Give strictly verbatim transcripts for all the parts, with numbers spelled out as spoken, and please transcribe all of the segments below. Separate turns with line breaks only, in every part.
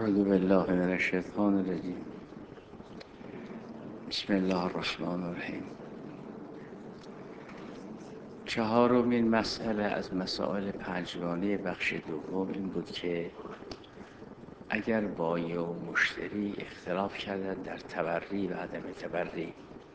اعوذ بالله من الشیطان الرجیم. بسم الله الرحمن الرحیم. چهارمین مسئله از مسائل پنجگانه بخش دوم این بود که اگر بایع و مشتری اختلاف کردند در تبری و عدم تبری،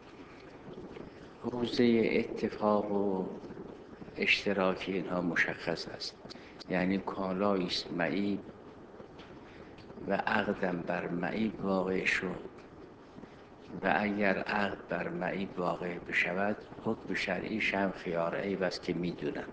حوزه اتفاق و اشتراک اینها مشخص است. یعنی کالایی است معیب و عقدم بر معیب واقع شد و اگر عقد بر معیب واقع بشود حکم شرعیش هم خیار عیب است که میدونم.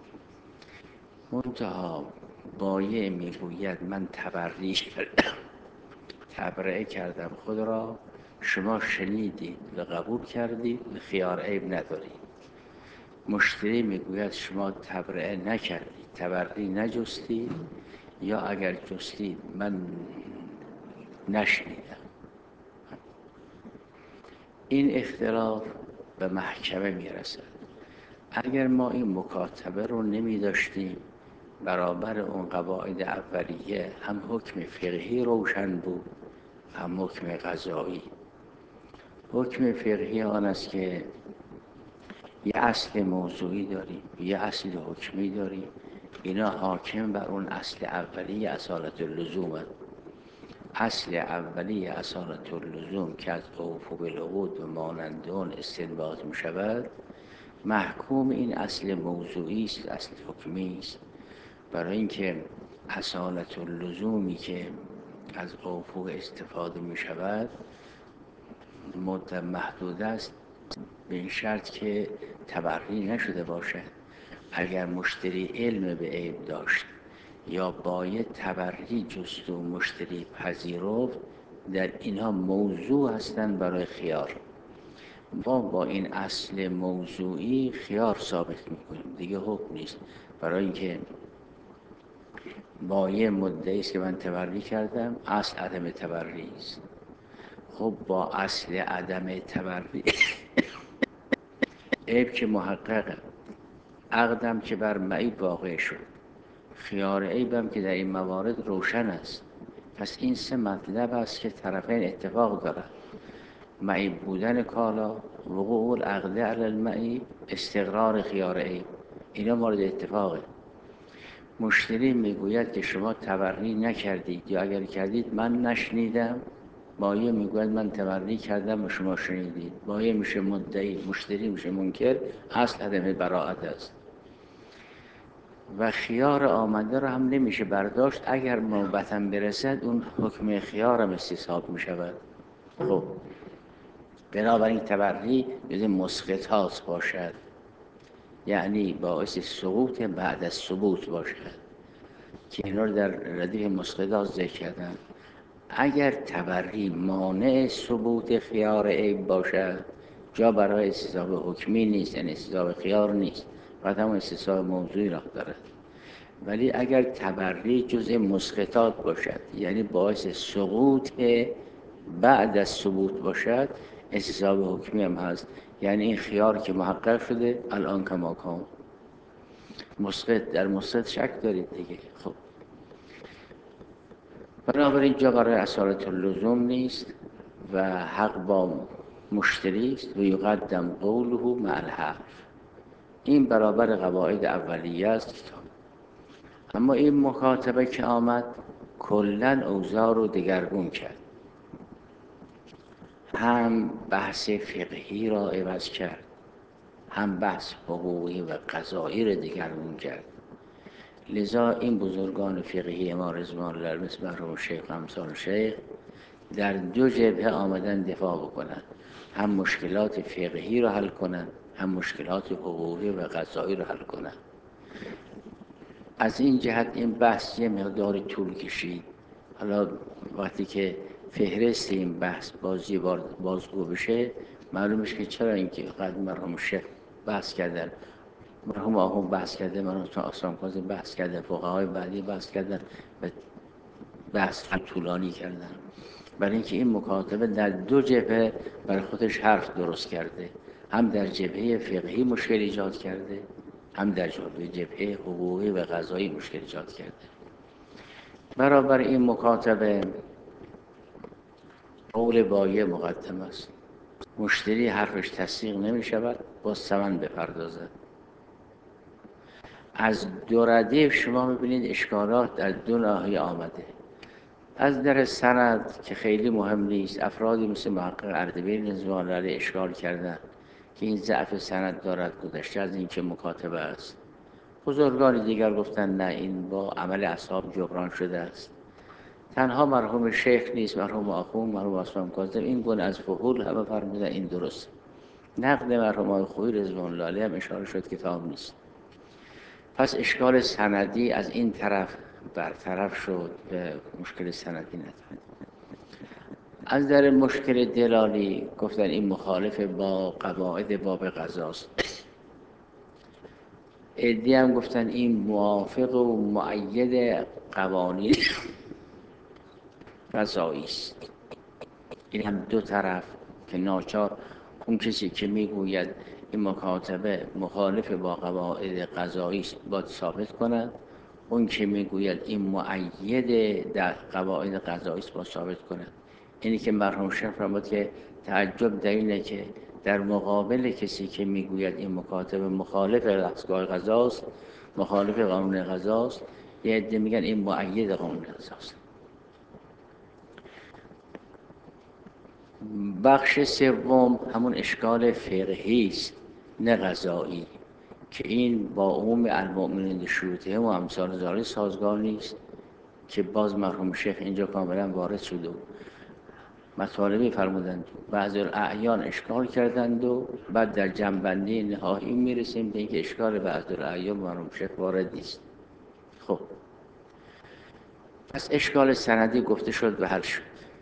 منتها بایع میگوید من تبری کردم، تبرئه کردم خود را، شما شنیدید و قبول کردید، خیار عیب ندارید. مشتری میگوید شما تبرئه نکردید، تبری نجستید، یا اگر جستید من نشنیدم. این اختلاف به محکمه میرسد. اگر ما این مکاتبه رو نمی داشتیم، برابر اون قواعد اولیه هم حکم فقهی روشن بود، هم حکم قضایی. حکم فقهی آن است که یه اصل موضوعی داریم، یه اصل حکمی داریم، اینا حاکم بر اون اصل اولیه اصالت اللزوم هست. اصل اولیه اصالت اللزوم که از اوفو بالعقود و مانند اون استنباط می شود، محکوم این اصل موضوعی است، اصل حکمی است. برای اینکه اصالت اللزومی که از اوفو استفاده می شود مدت محدود است، به این شرط که تبری نشده باشد. اگر مشتری علم به عیب داشت یا بایع تبری جست و مشتری پذیرفت، در اینها موضوع هستند برای خیار. ما با این اصل موضوعی خیار ثابت میکنیم، دیگه حکم نیست. برای اینکه بایع مدعی است که من تبری کردم، اصل عدم تبری است. خب با اصل عدم تبری عیب که محققه، عقدم که بر معیب واقع شد، خیار عیبم که در این موارد روشن است. پس این سه مطلب است که طرفین اتفاق دارند: معیب بودن کالا، وقوع العقد علی المعیب، استقرار خیار عیب. اینا مورد اتفاقه. مشتری میگوید که شما تبری نکردید، یا اگر کردید من نشنیدم. بایع میگوید من تبری کردم و شما شنیدید. بایع میشه مدعی، مشتری میشه منکر. اصل عدم براءت است و خیار آمده را هم نمیشه برداشت. اگر نوبتاً برسد اون حکم خیار هم استصحاب میشود. خب بنابراین تبری جز مسقطات باشد، یعنی باعث سقوط بعد از ثبوت باشد که اینا رو در ردیف مسقطات ذکر کردن. اگر تبری مانع ثبوت خیار عیب باشد، جا برای استصحاب حکمی نیست، یعنی استصحاب خیار نیست، بعد هم استصحاب موضوعی را دارد. ولی اگر تبری جزء مسقطات باشد، یعنی باعث سقوط بعد از ثبوت باشد، استصحاب حکمی هم هست. یعنی این خیار که محقق شده الان کما کان. مسقط در مسقط شک دارید دیگه. خب بنابراین جا برای اصالت اللزوم نیست و حق با مشتری است و یقدم قوله مع الحرف. این برابر قواعد اولیه است. اما این مکاتبه که آمد کلن اوضاع رو دگرگون کرد، هم بحث فقهی را عوض کرد، هم بحث حقوقی و قضایی را دگرگون کرد. لذا این بزرگان فقهی ما رضوان الله علیهم مثل مرحوم شیخ امثال شیخ در دو جبهه آمدن دفاع بکنند، هم مشکلات فقهی را حل کنند، هم مشکلات حقوقی و قضایی را حل کنند. از این جهت این بحث یه مقدار طول کشید. حالا وقتی که فهرست این بحث بازی بازگو بشه معلوم میشه که چرا اینکه قد مرحوم شیخ بحث کردن، مرحوم آقام بحث کرده، مرحوم آسان قاضی بحث کرده، فقهای بعدی بحث کردن و بحث طولانی کردن. برای اینکه این مکاتبه در دو جبهه برای خودش حرف درست کرده، هم در جبهه فقهی مشکل ایجاد کرده، هم در جبهه حقوقی و قضایی مشکل ایجاد کرده. برابر این مکاتبه قول بایع مقدم است. مشتری حرفش تصدیق نمی شود، با ثمن بپردازد. از دو ردیف شما میبینید اشکالات در دو ناحیه آمده. از در سند که خیلی مهم نیست، افرادی مثل محقق اردبیل رضوان الله علیه اشکال کردند که این ضعف سند دارد، گذشته از این که مکاتبه است. بزرگان دیگر گفتن نه، این با عمل اصحاب جبران شده است. تنها مرحوم شیخ نیست، مرحوم آخوند، مرحوم عثمان کاظم این گونه از فحول همه فرمودن این درست. نقد مرحوم آقای خویی رضوان الله علیه هم اشاره شد کتاب نیست. پس اشکال سندی از این طرف برطرف شد و مشکل سندی ندارد. از در مشکل دلالی گفتن این مخالف با قواعد باب قضاست. عده‌ای هم گفتن این موافق و مؤید قوانین قضایی است. این هم دو طرف که ناچار اون کسی که میگوید این مکاتبه مخالف با قواعد قضایی است باید ثابت کند، اون که میگوید این مؤید در قواعد قضایی است باید ثابت کند. اینی که مرحوم شیخ فرمود که تعجب در اینه که در مقابل کسی که میگوید این مکاتبه مخالف دستگاه قضاست، مخالف قانون قضاست، یه عده میگن این مؤید قانون قضاست. بخش سوم همون اشکال فقهی است نه قضایی، که این با عموم المؤمنین شروطه و امثال ذالک سازگار نیست، که باز مرحوم شیخ اینجا کاملا وارد شده و مطالبی فرمودند. بعضی الاعیان اشکال کردند و بعد در جنبندی نهایی میرسیم به اینکه اشکال بعضی الاعیان مرحوم شیخ وارد نیست. خب پس اشکال سندی گفته شد و حل شد.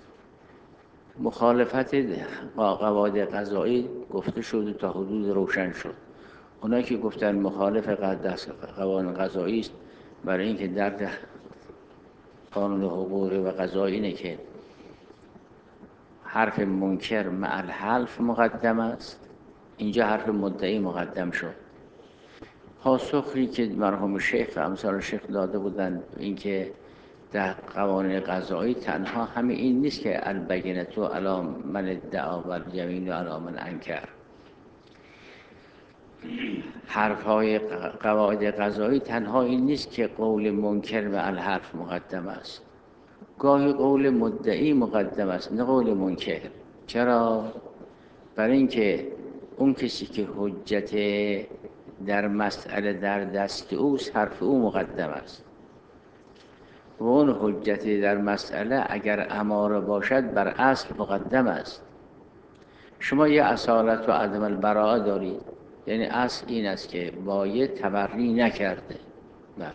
مخالفت با قواعد قضایی گفته شد و تا حدود روشن شد. اونایی که گفتن مخالف قوانین قضایی است، برای اینکه در قانون حقوقی و قضایی اینه که حرف منکر مع الحلف مقدم است، اینجا حرف مدعی مقدم شد. پاسخی که مرحوم شیخ و امثال شیخ داده بودند اینکه در قوانین قضایی تنها همه این نیست که البینة علی من ادعا و الیمین علی من انکر. حرفهای قواعد قضایی تنها این نیست که قول منکر مع الحلف مقدم است، گاهی قول مدعی مقدم است نه قول منکر. چرا؟ برای اینکه اون کسی که حجت در مسئله در دست اوست حرف او مقدم است و اون حجت در مسئله اگر اماره باشد بر اصل مقدم است. شما یه اصالت و عدم البراءه دارید، یعنی اصل این است که بایع تبری نکرده، نه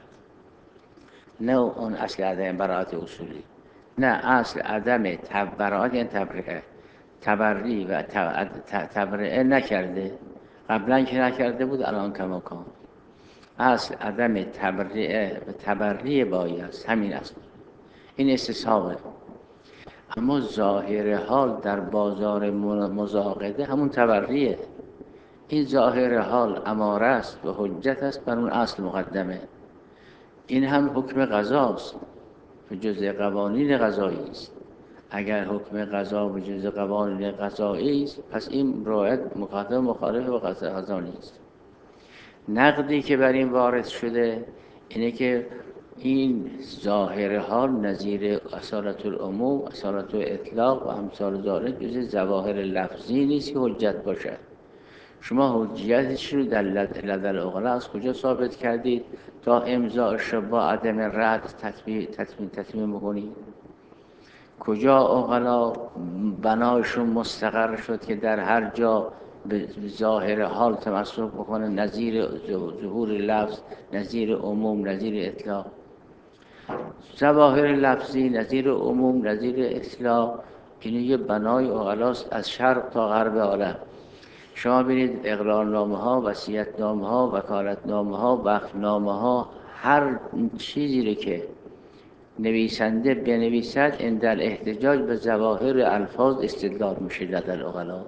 نه اون اصل عدم براءت اصولی، نه اصل عدم براءت یعنی تبرئه، تبری و تبرئه نکرده. قبلا که نکرده بود الان کما کان. اصل عدم تبرئه و تبری بایع است، همین اصل. این استصحابه. اما ظاهر حال در بازار مزاقده همون تبریه. این ظاهر حال اماره است و حجت است بر اون اصل مقدمه. این هم حکم قضاست و جزء قوانین قضایی است. اگر حکم قضا و جزء قوانین قضایی است، پس این رعایت مخالف مخالف با قضا نیست. نقدی که بر این وارد شده اینه که این ظاهر حال نظیر اصالت العموم، اصالت الاطلاق و امثال ذالک جزء ظواهر لفظی نیست که حجت باشد. شما حجیتش رو در لدى العقلاء از کجا ثابت کردید تا امضاءش با عدم رد تطبیق تطبیق تطبیق بکنید؟ کجا عقلاء بنایشون مستقر شد که در هر جا به ظاهر حال تمسک بکنه، نظیر ظهور لفظ، نظیر عموم، نظیر اطلاق؟ ظواهر لفظی، نظیر عموم، نظیر اطلاق، این یه بنای عقلاست از شرق تا غرب عالم. شما ببینید اقرارنامه ها، وصیت نامه ها، وکالت نامه ها، وقف نامه ها، هر چیزی رو که نویسنده بنویسد عند الاحتجاج به ظواهر الفاظ استدلال میشه لدى العقلاء.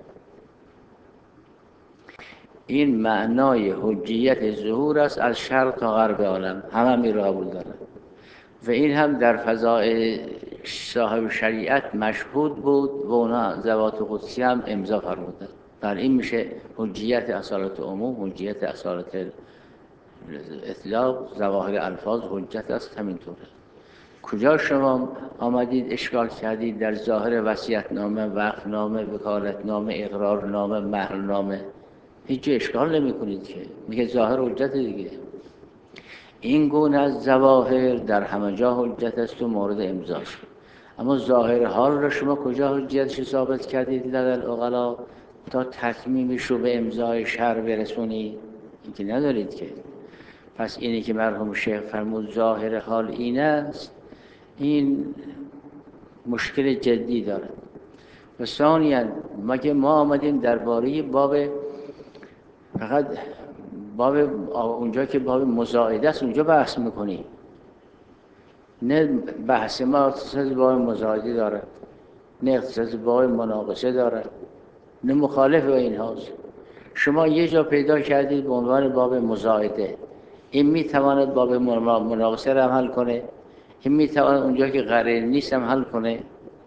این معنای حجیت ظهور است از شرق تا غرب عالم، همه می را قبول دارن. و این هم در فضای صاحب شریعت مشهود بود و اونا ذوات قدسی هم امضا فرمودن. بر این میشه حجیت اصالت عموم، حجیت اصالت اطلاق، ظواهر الفاظ حجت است. همینطور کجا شما آمدید اشکال کردید در ظاهر وصیت‌نامه، وقف‌نامه، وکالت‌نامه، اقرارنامه، مهرنامه؟ هیچ اشکال نمی کنید که، میگه ظاهر حجت دیگه. این گونه از ظواهر در همه جا حجت است و مورد امضاست. اما ظاهر حال را شما کجا حجتش ثابت کردید لدى العقلا تا تتمیمش رو به امضای شرع برسونید؟ این که ندارید که. پس اینی که مرحوم شیخ فرمود ظاهر حال این است، این مشکل جدی دارد. و ثانیاً مگه ما آمدیم درباره باب، فقط باب اونجا که باب مزایده است اونجا بحث میکنیم؟ نه، بحث ما اختصاص باب مزایده دارد، نه اختصاص باب مناقصه دارد، نه مخالف با این هاست. شما یه جا پیدا کردید به عنوان باب مزایده، این میتواند باب مناقصه را هم حل کنه، این میتواند اونجا که قرار نیست هم حل کنه.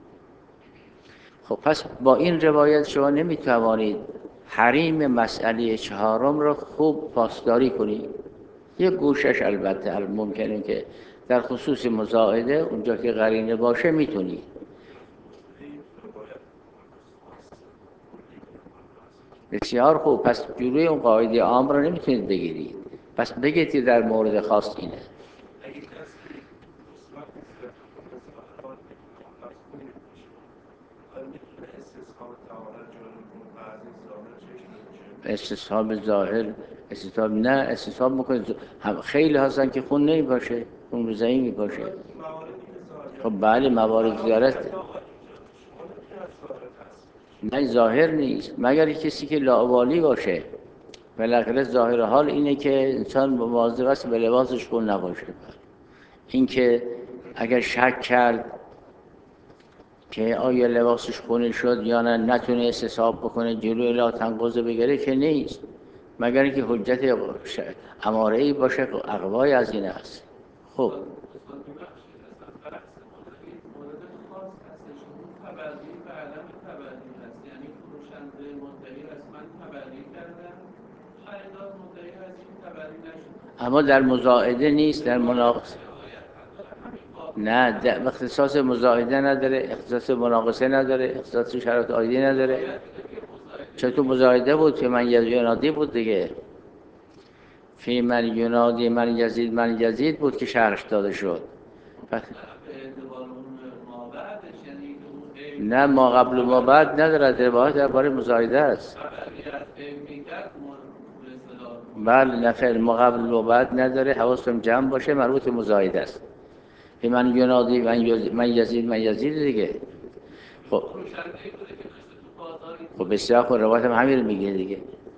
خب پس با این روایت شما نمیتوانید حریم مسئله چهارم را خوب پاسداری کنید. یه گوشش البته ممکنه که در خصوص مزایده اونجا که قرینه باشه میتونی. بسیار خوب، پس جلوی اون قاعده عام را نمیتونید بگیرید، پس بگید در مورد خاص اینه. استصحاب ظاهر، استصحاب نه، استصحاب میکنید. خیلی هستن که خون نمی باشه، خون روزایی می باشه. خب بله، موارد زیارت نه ظاهر نیست مگر کسی که لاابالی باشه. بالاخره ظاهر حال اینه که انسان مواظب است به لباسش خون نباشه. این که اگر شک کرد که آیا لباسش خونه شد یا نه، نتونه استصحاب بکنه جلوی لا تنقض بگیره که نیست، مگر اینکه حجت اماره‌ای باشه. اقوای از این است. خب اما در مزایده نیست، در مناقصه نه، در اختصاص مزایده نداره، اختصاص مناقصه نداره، اختصاص شرط عایدی نداره. چطور مزایده بود که من ینادی بود دیگه، فی من ینادی من یزید من یزید بود که شرح داده شد. نه، ما قبل و ما بعد ندارد، روایت درباره مزایده است. بله، نفر ما قبل و بعد نداره، حواستم جمع باشه، مربوط مزایده است. فی من ینادی من یزید من یزید دیگه. خب خب بسیار خب، روایت هم همین رو میگه دیگه.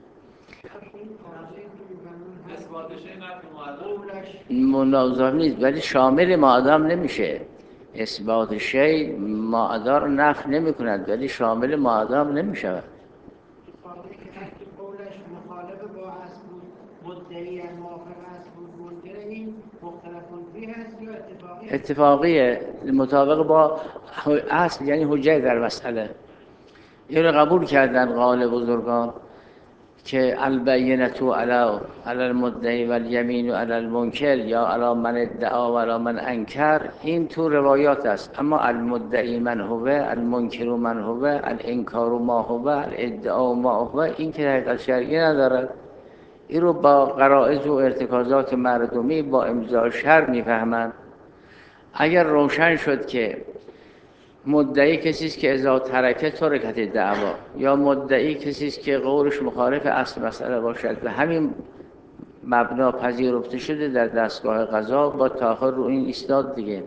مناظر نیست ولی شامل معدم نمیشه. اثبات شی معدا رو نفی نمی کند ولی شامل معدم نمیشه.
قولش مخالف با اصل بود، مدعی موافق اصل بود، منکر این مختلفون فیه هست یا اتفاقی؟
اتفاقیه، مطابق با اصل، یعنی حجت در مسئله. این رو قبول کردن قال بزرگان که البینة علی علی المدعی و الیمین علی المنکر یا علی من ادعا و علی من انکر. این تو روایات است، اما المدعی من هو، المنکر من هو، الانکار ما هو، الادعا ما هو، این که حقیقت شرعی ندارد. این رو با غرائز و ارتکازات مردمی با امضا شرع میفهمند. اگر روشن شد که مدعی کسی است که اذا ترکه ترکت دعوا، یا مدعی کسی است که قولش مخالف اصل مسئله باشد و همین مبنا پذیرفته شده در دستگاه قضا، با تأخیر رو این ایستاد دیگه.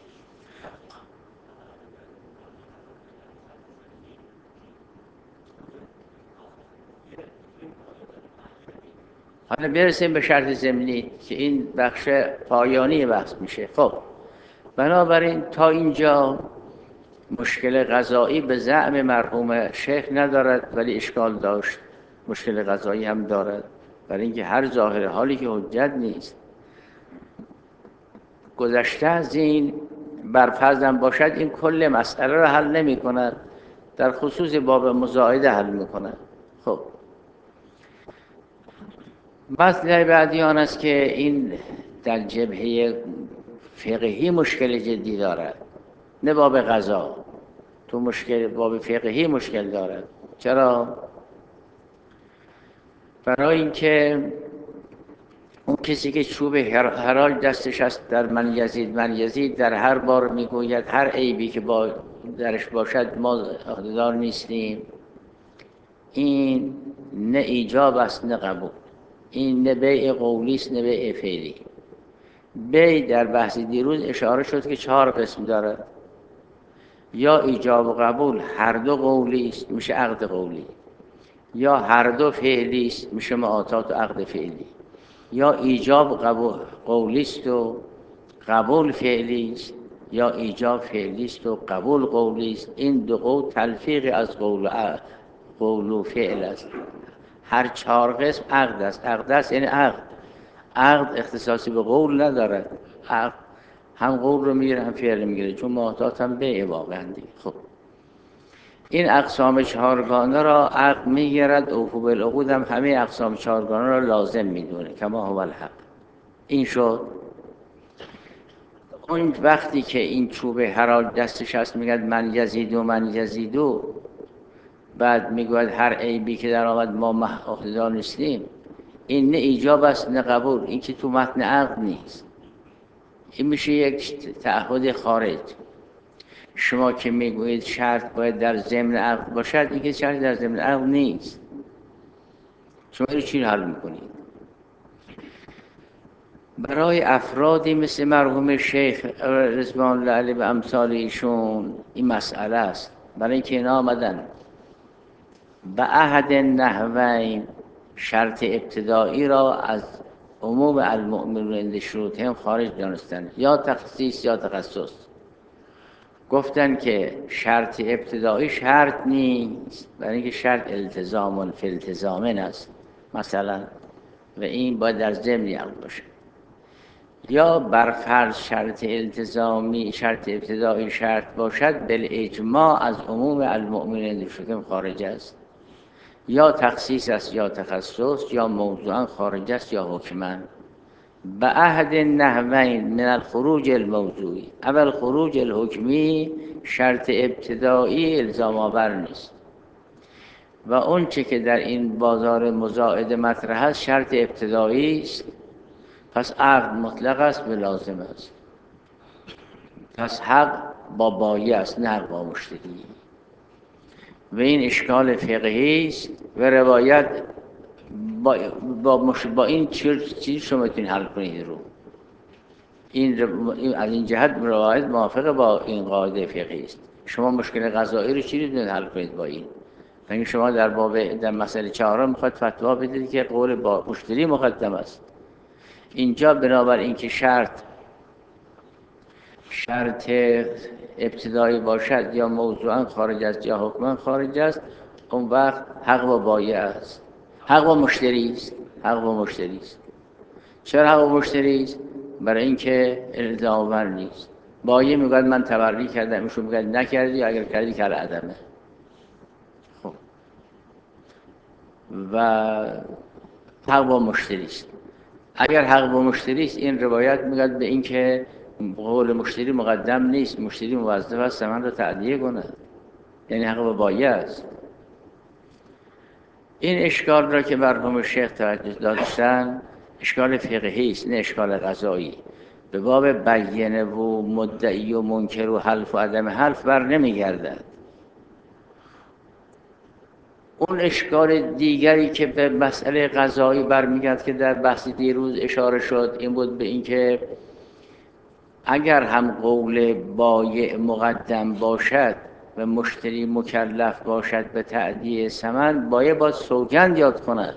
حالا برسیم به شرط ضمنی که این بخش پایانی بحث میشه. خب بنابراین تا اینجا مشکل قضایی به زعم مرحوم شیخ ندارد، ولی اشکال داشت. مشکل قضایی هم دارد، برای اینکه هر ظاهر حالی که حجت نیست. گذشته از این بر فرضم باشد این کل مسئله را حل نمی کند، در خصوص باب مزایده حل می کند. خب مسئله بعدی آن است که این در جبهه فقهی مشکل جدی دارد، نه باب قضا. تو مشکل باب فقهی مشکل دارد. چرا؟ برای اینکه اون کسی که چوب حراج دستش است در من یزید من یزید در هر بار میگوید هر عیبی که با درش باشد ما عهده‌دار نیستیم، این نه ایجاب است نه قبول. این نه بیع قولی است نه بیع فعلی. بیع در بحث دیروز اشاره شد که چهار قسم دارد، یا ایجاب و قبول هر دو قولی است میشه عقد قولی، یا هر دو فعلی است میشه معاطات و عقد فعلی، یا ایجاب قبول قولی است و قبول فعلی است، یا ایجاب فعلی است و قبول قولی است. این دو قول تلفیق از قول و قول و فعل است. هر چهار قسم عقد است. عقد است یعنی عقد. عقد اختصاصی به قول ندارد. عقد هم قول رو میگیره هم فعل میگیره، چون معاطات هم بیع واقعا دیگه. خب این اقسام چهارگانه را عقد میگیرد، اوفوا بالعقود هم همه اقسام چهارگانه را لازم میدونه، کما هو الحق. این شد. اون وقتی که این چوب حراج دستش هست میگه من یزیدو من یزیدو، بعد میگوید هر عیبی که در آمد ما عهده‌دار نیستیم، این نه ایجاب است نه قبول. این که تو متن عقد نیست، این میشه یک تعهد خارج. شما که میگویید شرط باید در ضمن عقد باشد، این که شرط در ضمن عقد نیست. شما رو چی حل میکنید؟ برای افرادی مثل مرحوم شیخ رضوان الله علیه و امثال ایشون این مسئله است. برای اینکه اینا آمدن به عهد نحوین شرط ابتدایی را از عموم المؤمنون عند شروطهم خارج دانستند، یا تخصیص یا تخصص. گفتن که شرط ابتدایی شرط نیست، برای اینکه شرط التزام فی التزامن است مثلا، و این باید در ضمن عقد باشه. یا برفرض شرط التزامی شرط ابتدایی شرط باشد، بالاجماع از عموم المؤمنین عند شروطهم خارج است. یا تخصیص است یا تخصص، یا موضوعا خارج است یا حکما. به عهد نحوین من الخروج الموضوعی. اول خروج الحکمی شرط ابتدایی الزام آور نیست، و اون چه که در این بازار مزائده مطرح است شرط ابتدایی است، پس عقد مطلق است و لازم است. پس حق با بایع است نه با مشتری. و این اشکال فقهی است و روایت با, با, با این چیز شما میتونید حل کنید رو. این از این جهت روایت موافق با این قاعده فقهی است. شما مشکل قضایی رو چی میتونید حل کنید با این؟ یعنی شما در باب در مسئله چهارم میخواد فتوا بدید که قول با مشتری مقدم است. اینجا بنابراین اینکه شرط شرط ابتدایی باشد یا موضوعا خارج است یا حکما خارج است، اون وقت حق با بایع است، حق با مشتری است. حق با مشتری است. چرا حق با مشتری است؟ برای اینکه الزام آور نیست. بایع میگه من تبرئی کردم، ایشون میگه نکردی، اگر کردی کار عدمه. خب و حق با مشتری است. اگر حق با مشتری است، این روایت میگه به اینکه قول مشتری مقدم نیست، مشتری موظف است ثمن را تأدیه کنه، یعنی حق با بایع است. این اشکال را که مرحوم شیخ توجه داشتن اشکال فقهی است نه اشکال قضایی. به باب بیینه و مدعی و منکر و حلف و عدم حلف بر نمیگردد. اون اشکال دیگری که به مسئله قضایی برمیگرد که در بحث دیروز اشاره شد این بود به اینکه اگر هم قول بایع مقدم باشد و مشتری مکلف باشد به تأدیه ثمن، بایع باید سوگند یاد کند.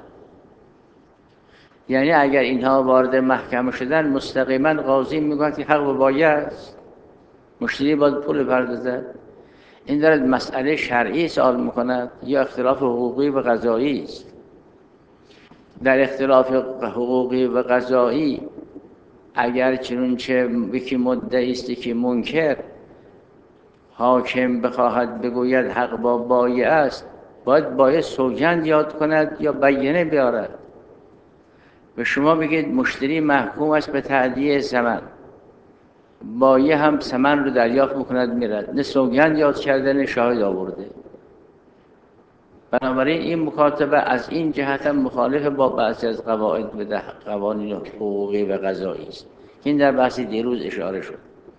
یعنی اگر اینها وارد محکمه شدن مستقیما قاضی میگوید که حق به بایع است، مشتری باید پول بپردازد. این دارد مسئله شرعی سوال میکند یا اختلاف حقوقی و قضایی است؟ در اختلاف حقوقی و قضایی اگر چنانچه یکی مدعی است که منکر حاکم بخواهد بگوید حق با بایع است، باید بایع سوگند یاد کند یا بیانیه بیارد. به شما بگید مشتری محکوم است به تأدیه ثمن، بایع هم ثمن رو دریافت میکند میرد، نه سوگند یاد کرده نه شاهد آورده. بنابراین این مکاتبه از این جهت هم مخالف با بعضی از قواعد و قوانین حقوقی و قضایی است. این در بحث دیروز اشاره شد.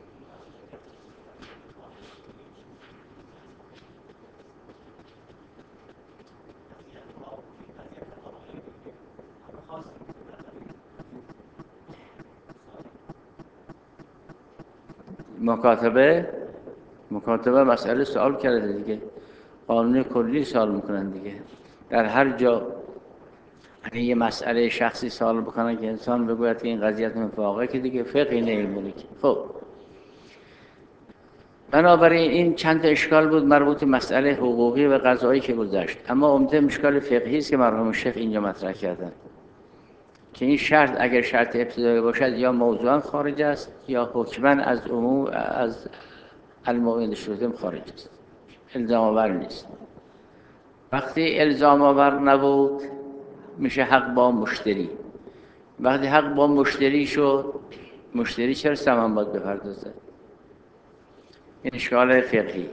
مکاتبه مکاتبه مسئله سوال کرده دیگه، قانون کلی سوال میکنن دیگه. در هر جا یعنی یه مسئله شخصی سوال بکنن که انسان بگوید که این قضیت مفاقه، که دیگه فقهی نمیمونه که. خب بنابراین این چند اشکال بود مربوط به مسئله حقوقی و قضایی که گذشت، اما عمده اشکال فقهی است که مرحوم شیخ اینجا مطرح کردن که این شرط اگر شرط ابتدایی باشد یا موضوعا خارج است یا حکما از عموم از المؤمن شروطم خارج است، الزام آور نیست. وقتی الزام آور نبود میشه حق با مشتری. وقتی حق با مشتری شد، مشتری چرا ثمن باید بپردازه؟ این اشکال فقهی.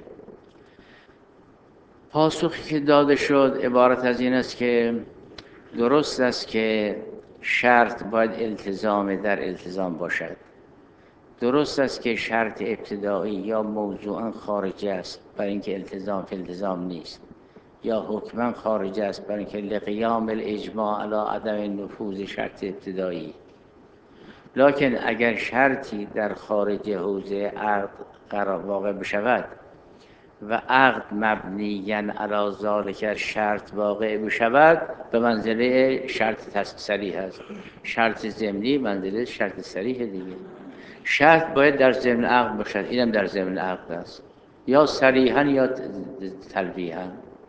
پاسخی که داده شد عبارت از این است که درست است که شرط باید التزام در التزام باشد، درست است که شرط ابتدایی یا موضوعا خارج است برای اینکه التزام فی التزام نیست، یا حکما خارج است برای اینکه لقیام الاجماع علی عدم نفوذ شرط ابتدایی. لکن اگر شرطی در خارج حوزه عقد قرار واقع بشود و عقد مبنیاً علی ذالک شرط واقع بشود، به منزله شرط صریح است. شرط ضمنی منزله شرط صریح دیگه. شرط باید در ضمن عقد باشد، اینم در ضمن عقد است، یا صریحاً یا تلویحاً.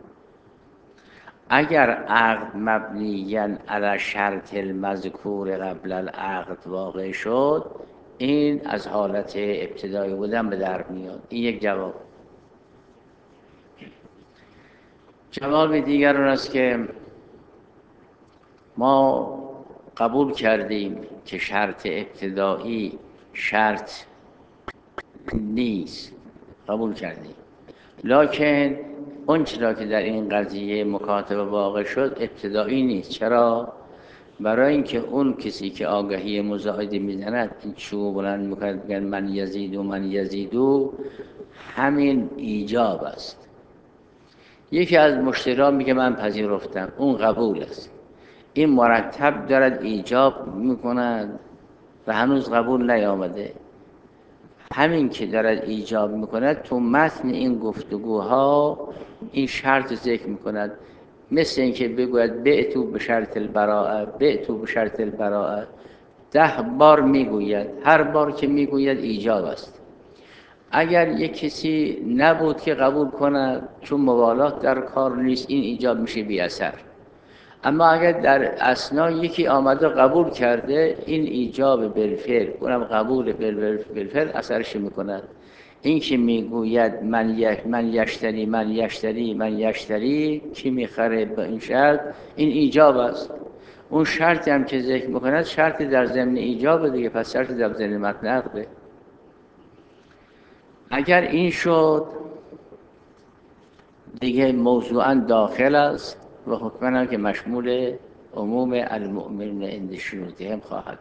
اگر عقد مبنیاً علی شرط المذکور قبل العقد واقع شد، این از حالت ابتدایی بودن به در میاد. این یک جواب. جواب دیگر اون است که ما قبول کردیم که شرط ابتدایی شرط نیست، قبول کردیم، لکن اون چرا که در این قضیه مکاتبه واقع شد ابتدایی نیست. چرا؟ برای اینکه اون کسی که آگهی مزایده میزند، این چوب بلند میکند بگن من یزیدو من یزیدو، همین ایجاب است. یکی از مشتریان میگه من پذیرفتم، اون قبول است، این مرتب دارد ایجاب میکند و هنوز قبول نیامده. همین که دارد ایجاب میکند تو متن این گفتگوها این شرط ذکر میکند، مثل اینکه بگوید بعتو به شرط البراءه، بعتو به شرط البراءه، ده بار میگوید، هر بار که میگوید ایجاب است. اگر یک کسی نبود که قبول کند چون موالات در کار نیست، این ایجاب میشه بی اثر. اما اگر در اثناء یکی آمده قبول کرده، این ایجاب بالفعل، اونم قبول بالفعل اثرش میکند. این که میگوید من یک من یشتری من یشتری من یشتری، کی میخره به این شرط، این ایجاب است. اون شرطی هم که ذکر میکند شرطی در ضمن ایجاب دیگه، پس شرطی در ضمن متن عقده. اگر این شد دیگه موضوعاً داخل است و حکماً هم که مشمول عموم المؤمنین عند شروطهم خواهد.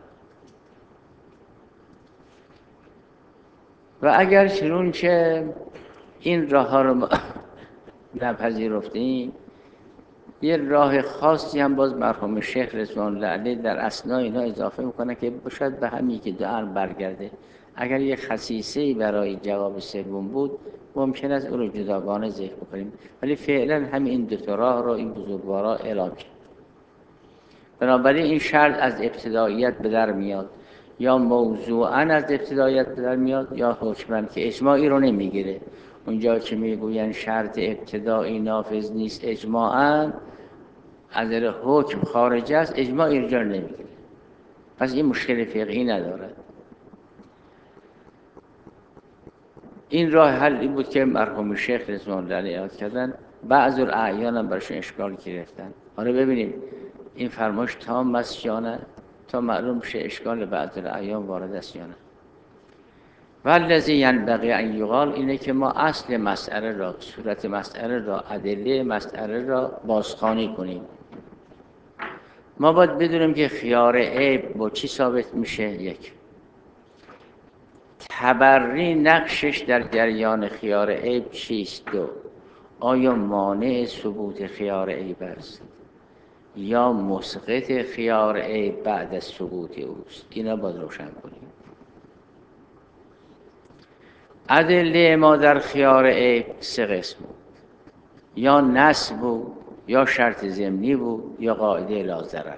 و اگر چنانچه این راه ها رو نپذیرفتیم، یه راه خاصی هم باز مرحوم شیخ رضوان الله علیه در اثناء اینا اضافه میکنه که شاید به همین که دو برگرده. اگر یه خصیصه‌ای برای جواب سوم بود ممکن است اون رو جداگانه ذکر بکنیم، ولی فعلا همین این دو تا راه رو این بزرگوارا اعلام کرد. بنابراین این شرط از ابتداییت به در میاد، یا موضوعاً از ابتداییت به در میاد یا حکماً، که اجماعی رو نمیگیره. اونجا که میگوین شرط ابتدایی نافذ نیست اجماعاً، از حکم خارج است، اجماعی رو جا نمیگیره. پس این مشکل فقهی ندارد. این راه حل این بود که مرحوم شیخ رضوان الله علیه یاد کردن، بعض الاعیان هم براشون اشکال گرفتن. حالا ببینیم این فرمایش تام است یا نه، تا معلوم بشه اشکال بعض الاعیان وارد است یا نه. والذی ینبغی ان یقال اینه که ما اصل مسئله را، صورت مسئله را، ادله مسئله را بازخوانی کنیم. ما باید بدونیم که خیار عیب با چی ثابت میشه؟ یک، تبری نقشش در جریان خیار عیب چیست؟ دو، آیا مانع ثبوت خیار عیب است یا مسقط خیار عیب بعد از ثبوت اوست؟ اینا باید روشن کنیم. ادله ما در خیار عیب سه قسم بود، یا نص بود، یا شرط ضمنی بود، یا قاعده لا ضرر.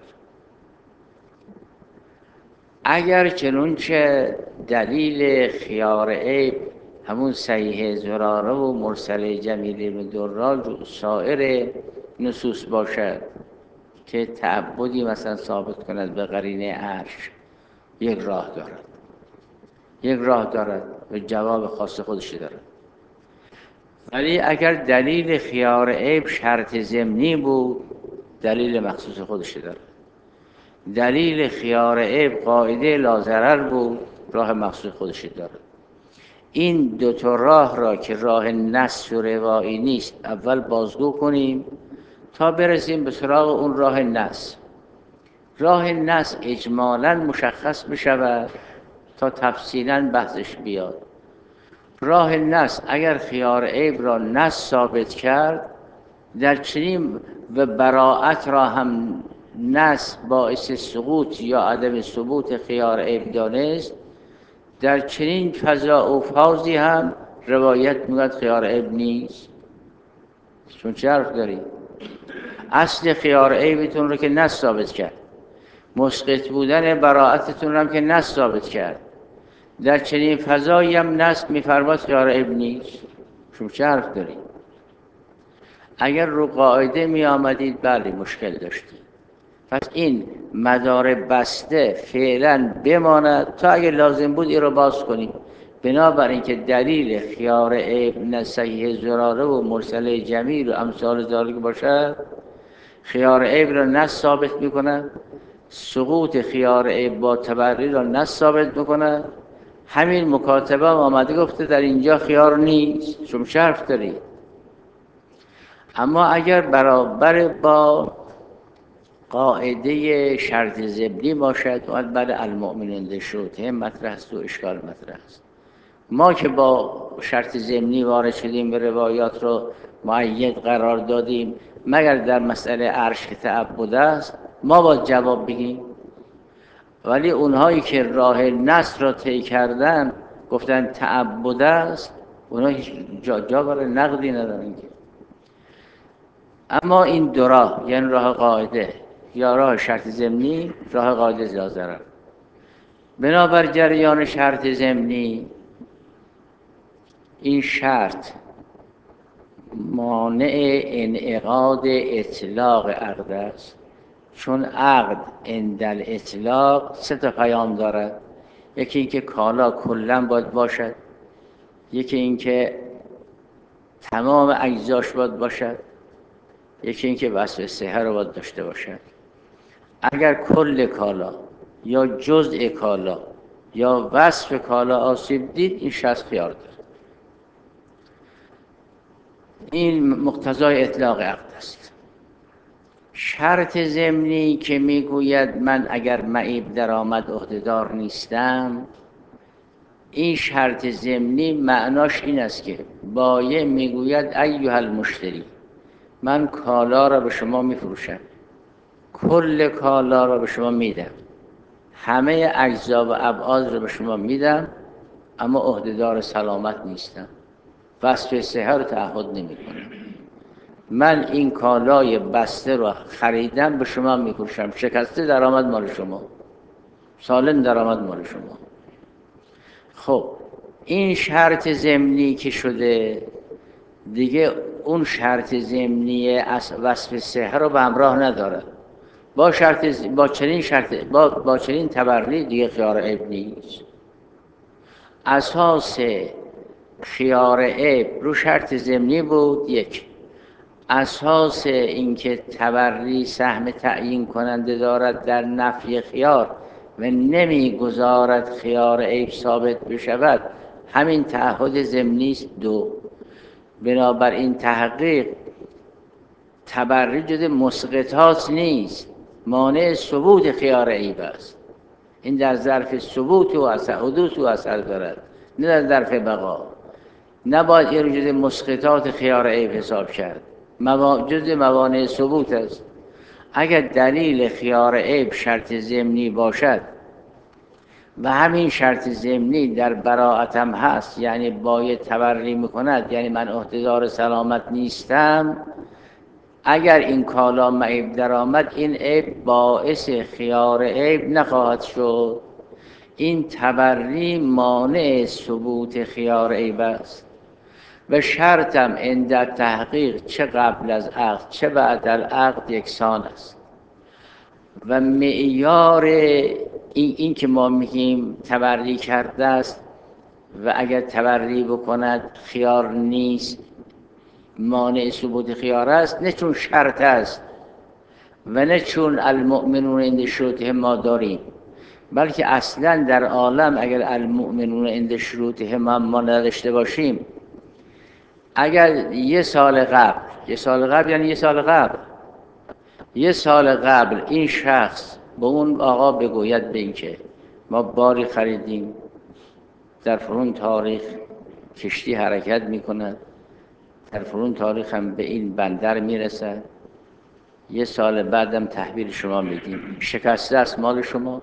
اگر چنانچه دلیل خیار عیب همون صحیح زراره و مرسل جمیل بن دراج و سایر نصوص باشد که تعبدی مثلا ثابت کند به قرینه عرش، یک راه دارد، یک راه دارد و جواب خاص خودش دارد. ولی اگر دلیل خیار عیب شرط ضمنی بود، دلیل مخصوص خودش دارد. دلیل خیار عیب قاعده لا ضرر بود، راه مخصوص خودش دارد. این دو تا راه را که راه نص و روایی نیست اول بازگو کنیم تا برسیم به سراغ اون راه نص. راه نص اجمالاً مشخص بشود تا تفصیلاً بحثش بیاد. راه نص اگر خیار عیب را نص ثابت کرد، در چنین و براءت را هم نص باعث سقوط یا عدم ثبوت خیار عیب دانست، در چنین فضا و فاضی هم روایت میگوید خیار عیب نیست. چون چه حرف داری؟ اصل خیار عیبتون رو که نص ثابت کرد، مسقط بودن براءتتون رو هم که نص ثابت کرد، در چنین فضایی هم نص میفرماد خیار عیب نیست. چون چه حرف داری؟ اگر رو قاعده می آمدید بله مشکل داشتید. پس این مدار بسته فعلا بماند تا اگر لازم بود این رو باز کنیم. بنابراین که دلیل خیار عیب نه صحیح زراره و مرسل جمیل و امثال ذالک باشد، خیار عیب را نص ثابت میکنه، سقوط خیار عیب با تبری را نص ثابت میکنه. همین مکاتبه آمده گفته در اینجا خیار نیست. شما چه حرف داری؟ اما اگر برابر با قاعده شرط ضمنی باشد و بر المؤمنون ذوالشروطین مطرح است و اشکال مطرح است. ما که با شرط ضمنی وارد شدیم به روایات رو مؤید قرار دادیم، مگر در مسئله عرش که تعبد است ما باید جواب بگیم. ولی اونهایی که راه نص را طی کردن گفتن تعبد است، اونها هیچ جا, جا برای نقدی ندارن. اما این دو راه، یعنی راه قاعده یا راه شرط ضمنی، راه قاعده لا ضرر. بنابر جریان شرط ضمنی این شرط مانع انعقاد اطلاق عقد است، چون عقد عند الاطلاق سه تا پیام دارد. یکی اینکه کالا کلا باید باشد، یکی اینکه تمام اجزاش باید باشد، یکی اینکه وصف صحه رو باید داشته باشد. اگر کل کالا یا جزء کالا یا وصف کالا آسیب دید، این شخص خیار دارد. این مقتضای اطلاق عقد است. شرط ضمنی که میگوید من اگر معیب درآمد عهده‌دار نیستم، این شرط ضمنی معناش این است که بایع میگوید ایها المشتری، من کالا را به شما میفروشم، کل کالا را به شما میدم، همه اجزا و ابعاد را به شما میدم، اما عهده‌دار سلامت نیستم، وصف صحه رو تعهد نمی‌کنم. من این کالای بسته رو خریدم به شما میفروشم، شکسته درآمد مال شما، سالم درآمد مال شما. خب این شرط ضمنی که شده دیگه اون شرط ضمنی وصف صحه رو به همراه نداره. با شرط با چنین شرط با, با چنین تبری دیگه خیار عیب نیست. اساس خیار عیب رو شرط ضمنی بود. یک، اساس اینکه تبری سهم تعیین کننده دارد در نفی خیار و نمیگذارد خیار عیب ثابت بشود همین تعهد ضمنی است. دو، بنابراین تحقیق تبری جز مسقطات نیست، مانع ثبوت خیار عیب است. این در ظرف ثبوت و اثر حدوث و اثر دارد، نه در ظرف بقا. نباید این رو جز مسقطات خیار عیب حساب کرد، جز موانع ثبوت است. اگر دلیل خیار عیب شرط ضمنی باشد و همین شرط ضمنی در براءتم هست، یعنی باید تبری میکند، یعنی من عهدهدار سلامت نیستم، اگر این کالا معیب در آمد این عیب باعث خیار عیب نخواهد شد. این تبری مانع ثبوت خیار عیب است و شرطم عند تحقیق چه قبل از عقد چه بعد از عقد یکسان است. و معیار این, این که ما میگیم تبری کرده است و اگر تبری بکند خیار نیست، مانع ثبوت خیار است، نه چون شرط است و نه چون المؤمنون عند شروطهم ما داریم، بلکه اصلا در عالم اگر المؤمنون عند شروطهم ما نداشته باشیم، اگر یه سال قبل یه سال قبل یعنی یه سال قبل یه سال قبل این شخص به اون آقا بگوید به این که ما باری خریدیم، در فلان تاریخ کشتی حرکت میکند، در فلان تاریخ هم به این بندر میرسد، یه سال بعدم تحویل شما میدیم، شکسته است مال شما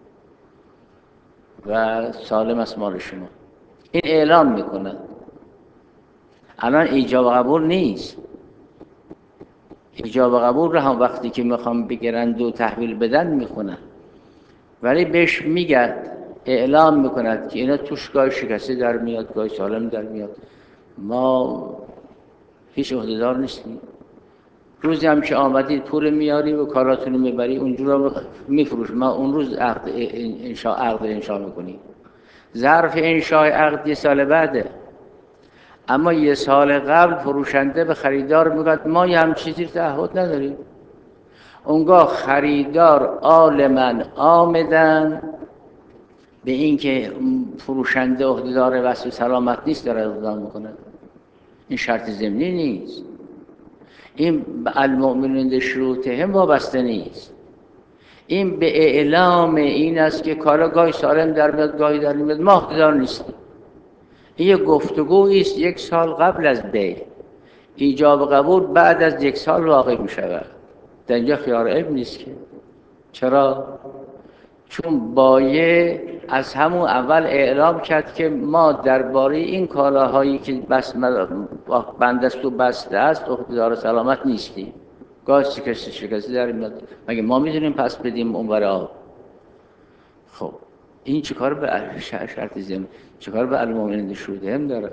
و سالم است مال شما. این اعلام میکند. الان ایجاب قبول نیست. ایجاب قبول رو هم وقتی که میخوام بگیرند و تحویل بدن میخونن، ولی بهش میگد اعلام میکند که اینا توش گاهی شکسته در میاد گاهی سالم در میاد، ما هیچ عهده‌دار نیستیم. روزی هم که آمدید پول میاری و کاراتون رو میبری اونجورا رو میفروش، ما اون روز عقد انشاء عقد انشاء میکنیم. ظرف انشاء عقد یه سال بعده، اما یه سال قبل فروشنده به خریدار میگه ما یه هم چیزی تعهد نداریم. اونگاه خریدار عالماً آمدن به این که فروشنده عهدهدار وصف سلامت نیست داره اقدام میکنه. این شرط ضمنی نیست، این به المؤمنون عند شروطهم وابسته نیست. این به اعلام این است که کالا گاهی سالم در میاد گاهی در میاد، ما عهدهدار نیستیم. این یک گفتگویی است یک سال قبل از بیع. ایجاب قبول بعد از یک سال واقع می شود. در اینجا خیار عیب نیست که. چرا؟ چون بایع از همون اول اعلام کرد که ما درباره این کالاهایی که بس بندست و بسته است عهدهدار سلامت نیستیم. گاهی شکسته شکسته در میاد، مگه ما میدونیم پس بدیم اون برای آب؟ خب این چه کار به شرط ضمن، چه کار به المؤمنین عند شروطهم داره؟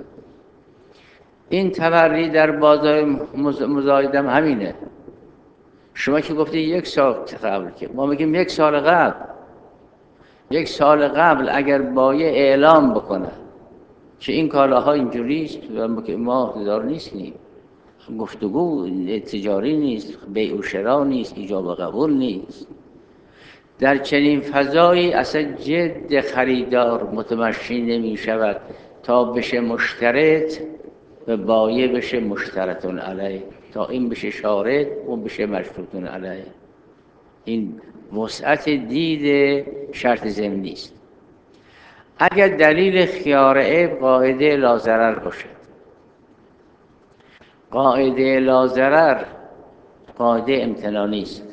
این تبری در بازار مزایدم همینه. شما که گفتی یک سال قبل، که ما میگیم یک سال قبل. یک سال قبل اگر بایع اعلام بکنه که این کالاها اینجوری است و ما عهدهدار نیستیم، گفتگو تجاری نیست، بیع و شرا نیست، ایجاب و قبول نیست، در چنین فضایی اصلا جد خریدار متمشی نمی شود تا بشه مشترط و بایع بشه مشترطون علیه، تا این بشه شارط اون بشه مشروطون علیه. این وسعت دید شرط ضمنی است. اگر دلیل خیار عیب قاعده لا ضرر باشد، قاعده لا ضرر قاعده امتنانی است.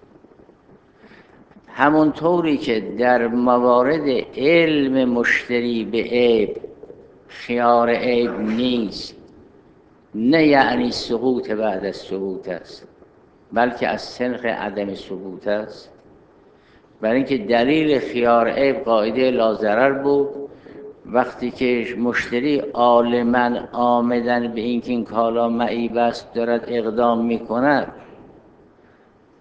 همونطوری که در موارد علم مشتری به عیب خیار عیب نیست، نه یعنی سقوط بعد از ثبوت است، بلکه از سنخ عدم ثبوت است. برای اینکه دلیل خیار عیب قاعده لا ضرر بود، وقتی که مشتری عالماً آمدن به اینکه این کالا معیب است دارد اقدام میکند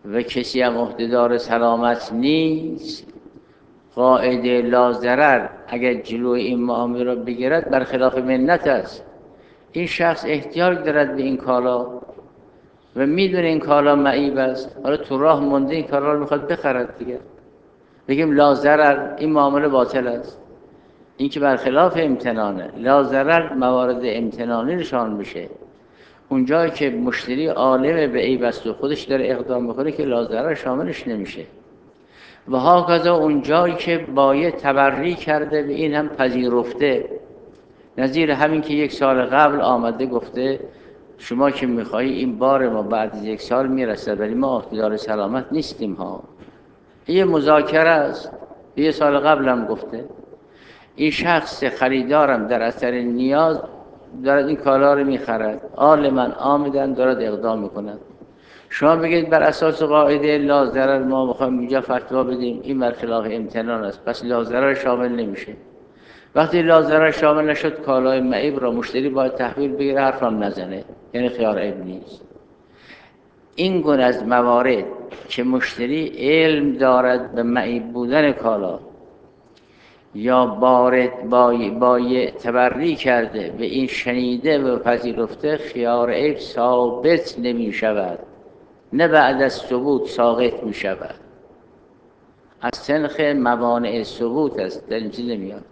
و کسی هم عهدهدار سلامت نیست، قاعده لا ضرر اگر جلوی این معامله را بگیرد برخلاف منت است. این شخص احتیاج دارد به این کالا و میدونه این کالا معیب است، حالا تو راه مونده این کالا رو میخواد بخرد دیگه، بگیم لا ضرر، این معامله باطل است. این که برخلاف امتنانه. لا ضرر موارد امتنانی نشان میشه. اونجایی که مشتری عالم به عیب است و خودش داره اقدام میکنه که لا ضرر شاملش نمیشه. و هاکذا اونجایی که باید تبری کرده به این هم پذیرفته، نظیر همین که یک سال قبل آمده گفته شما که میخوایی این بار ما بعد از یک سال میرسه ولی ما عهدهدار سلامت نیستیم ها. یه مذاکره است. یه سال قبل هم گفته. این شخص خریدارم در اثر نیاز دارد این کالا رو میخرد، آل من آمدن دارد اقدام میکند. شما بگید بر اساس قاعده لا ضرر ما میخوایم اینجا فتوا بدیم، این برخلاف امتنان است، پس لا ضرر شامل نمیشه. وقتی لا ضرر شامل نشد کالای معیب را مشتری باید تحویل بگیره، حرفم نزنه، یعنی خیار عیب نیست. این گونه از موارد که مشتری علم دارد به معیب بودن کالا یا بارد بای تبری کرده به این شنیده و پذیرفته، خیار عیب ثابت نمی شود، نه بعد از ثبوت ساقط می شود. از سنخ موانع ثبوت است، در این چیز نمیاد.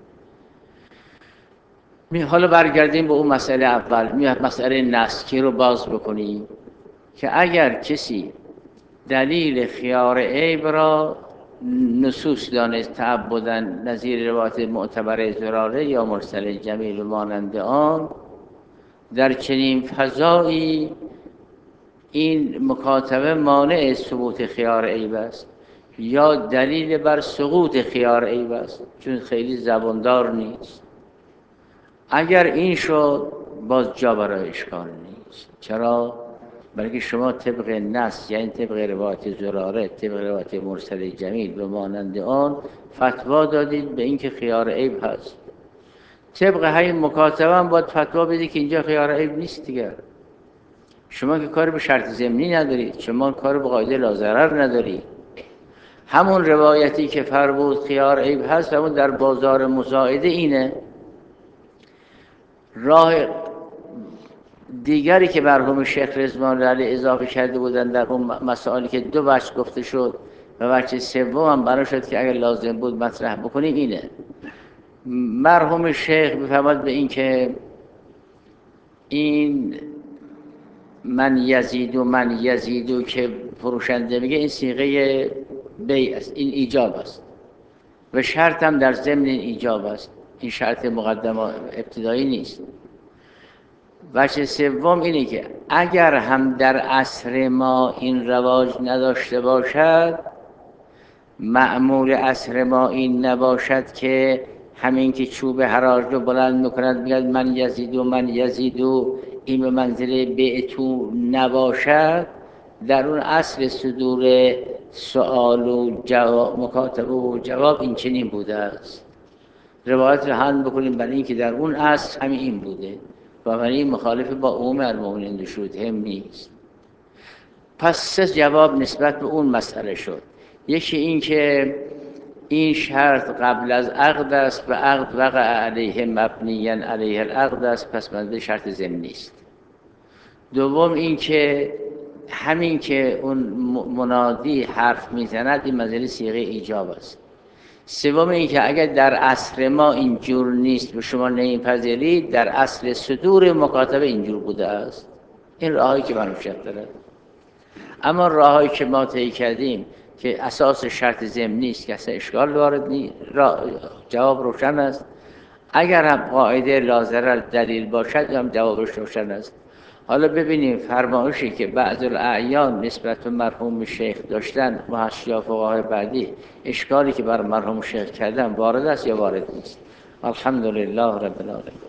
حالا برگردیم به اون مسئله اول، میاد مسئله نسکی رو باز بکنیم که اگر کسی دلیل خیار عیب را نصوص دانست تعبداً نظیر روایت معتبر زراره یا مرسل جمیل و مانند آن، در چنین فضایی این مکاتبه مانع ثبوت خیار عیب است یا دلیل بر سقوط خیار عیب است، چون خیلی زباندار نیست. اگر این شد باز جا برای اشکال نیست. چرا؟ بلکه شما طبق نص، یعنی طبق روایت زراره، طبق روایت مرسل جمیل و مانند آن فتوا دادید به اینکه خیار عیب هست. طبق همین مکاتبه هم باید فتوا بدید که اینجا خیار عیب نیست دیگر. شما که کار به شرط ضمنی ندارید، شما کار به قاعده لا ضرر ندارید. همون روایتی که فرمود خیار عیب هست همون در بازار مساعده اینه. راه دیگری که مرحوم شیخ رضوان علیه اضافه کرده بودن در اون مسائلی که دو بچه گفته شد و بچه سوم هم بنا شد که اگر لازم بود مطرح بکنیم اینه. مرحوم شیخ بفرماد به این که این من یزیدو من یزیدو که فروشنده میگه این صیغه بیع است، این ایجاب است و شرط هم در ضمن این ایجاب است، این شرط مقدم ابتدایی نیست. وجه سوم اینه که اگر هم در عصر ما این رواج نداشته باشد، مأمور عصر ما این نباشد که همین که چوب حراج رو بلند میکند میگه من یزیدو من یزیدو، این به منزله بیعتو نباشد، در اون اصل صدور سؤال و جواب، مکاتبه و جواب این چنین بوده است. روایت رو حل بکنیم برای این که در اون اصل همین این بوده و برای این مخالف با عموم المؤمنین شروط هم نیست. پس سه جواب نسبت به اون مسئله شد. یکی این که این شرط قبل از عقد است و عقد وقع علیه مبنیاً علیه العقد است، پس منزل شرط ضمنی است. دوم این که همین که اون منادی حرف میزند این منزل صیغه ایجاب است. سوم این که اگر در اصل ما اینجور نیست و شما نمیپذیرید، در اصل صدور مکاتبه اینجور بوده است. این راهی که من شرط دارد. اما راهی که ما طی کردیم که اساس شرط ضمنی است که اصلا اشکال وارد نیست، جواب روشن است. اگر هم قاعده لا ضرر دلیل باشد هم جوابش روشن است. حالا ببینیم فرمایشی که بعض الاعیان نسبت به مرحوم شیخ داشتن و حاشیه فقهای بعدی، اشکالی که بر مرحوم شیخ کردن وارد است یا وارد نیست. الحمدلله رب العالمین.